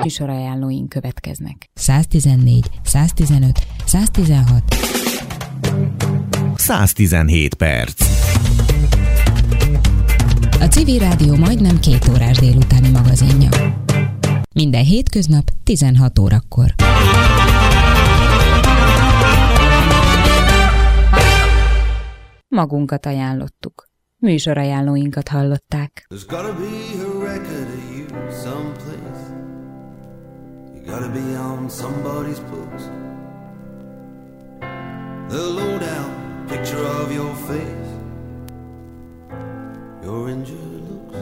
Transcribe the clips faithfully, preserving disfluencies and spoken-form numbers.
Műsorajánlóink következnek. száztizennégy, száztizenöt, száztizenhat száztizenhét perc. A Civil Rádió majdnem két órás délutáni magazinja. Minden hétköznap tizenhat órakor. Magunkat ajánlottuk. Műsorajánlóinkat hallották. There's gotta be a record of you someplace. You gotta be on somebody's books. The low-down picture of your face, your injured looks,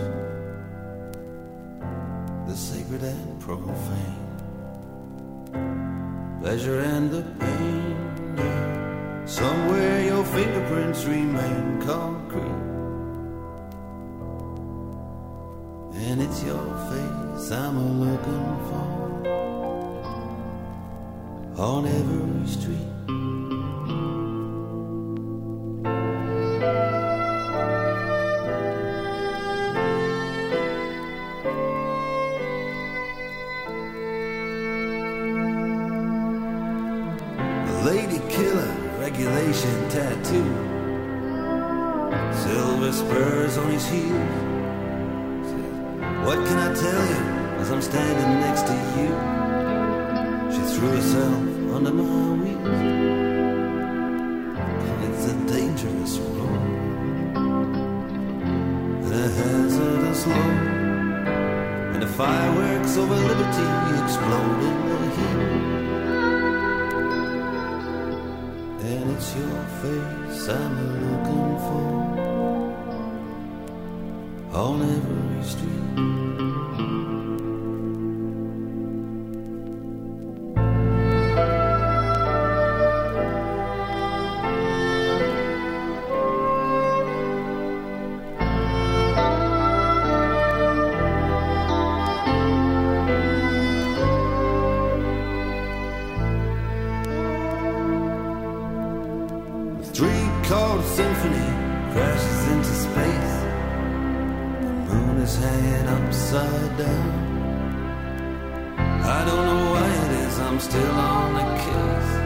the sacred and profane, pleasure and the pain, yeah. Somewhere your fingerprints remain concrete, and it's your face I'm a-looking for on every street. Lady killer, regulation tattoo, silver spurs on his heels. What can I tell you as I'm standing next to you? She threw herself under my wheels. It's a dangerous road and a hazardous load, and the fireworks over liberty explode in the heat. And it's your face I'm looking for on every street. Three-chord symphony crashes into space. The moon is hanging upside down. I don't know why it is I'm still on the case.